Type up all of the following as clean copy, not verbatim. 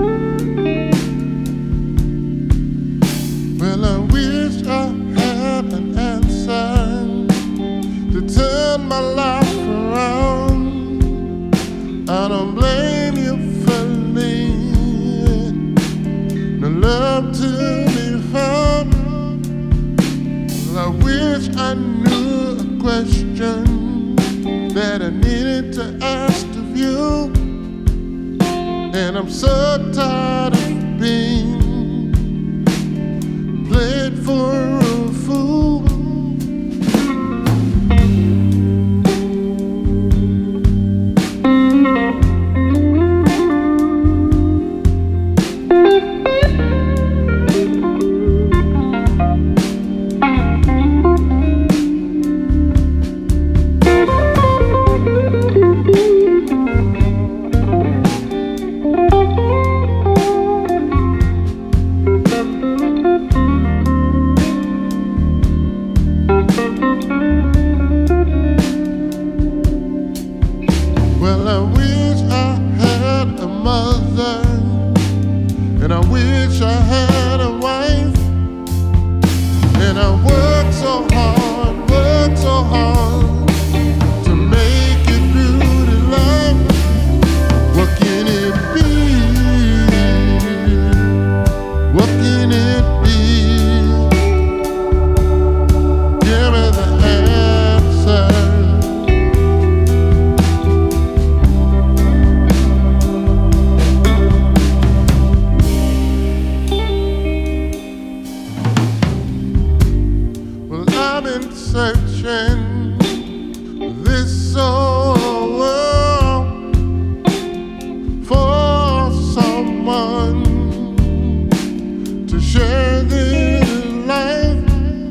Well, I wish I had an answer to turn my life around. I don't blame you for leaving no love to be found. Well, I wish I knew a question that I needed to ask of you. And I'm so tired of being played for a fool. Well, I wish I had a mother, and I wish I had a wife, and I work so hard to make it through the life. What can it be? What can it be? Give me the answer. I've been searching this whole world for someone to share this life,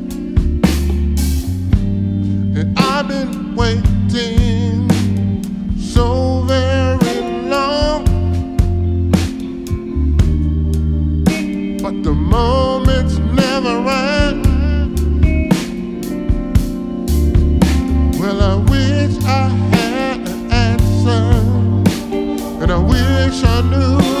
and I've been waiting so very long, but the moment's never right. Well, I wish I had an answer, and I wish I knew